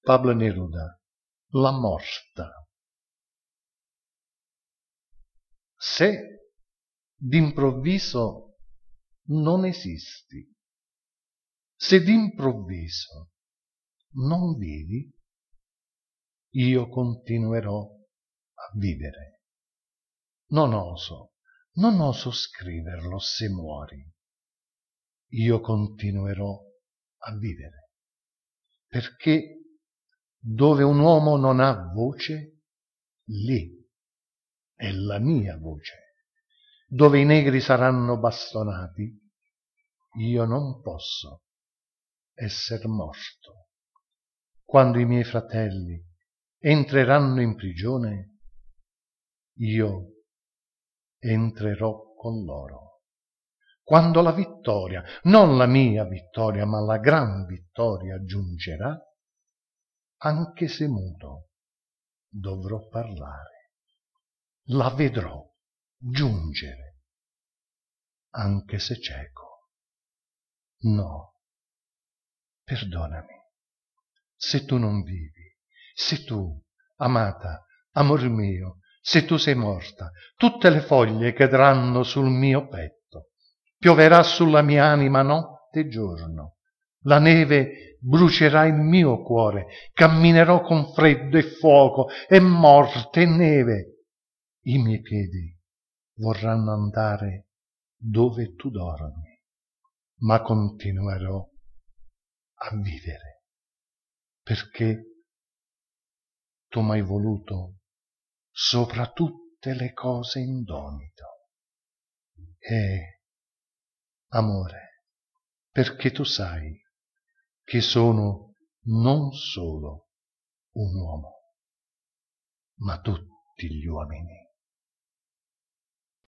Pablo Neruda, La morta. Se d'improvviso non esisti, se d'improvviso non vivi, io continuerò a vivere. Non oso scriverlo se muori. Io continuerò a vivere. Perché dove un uomo non ha voce, lì è la mia voce. Dove i negri saranno bastonati, io non posso esser morto. Quando i miei fratelli entreranno in prigione, io entrerò con loro. Quando la vittoria, non la mia vittoria, ma la gran vittoria giungerà, anche se muto dovrò parlare. La vedrò giungere, anche se cieco. No, perdonami, se tu non vivi, se tu, amata, amor mio, se tu sei morta, tutte le foglie cadranno sul mio petto, pioverà sulla mia anima notte e giorno, la neve brucerà il mio cuore, camminerò con freddo e fuoco e morte e neve. I miei piedi vorranno andare dove tu dormi, ma continuerò a vivere, perché tu m'hai voluto sopra tutte le cose indomito. E, amore, perché tu sai che sono non solo un uomo, ma tutti gli uomini.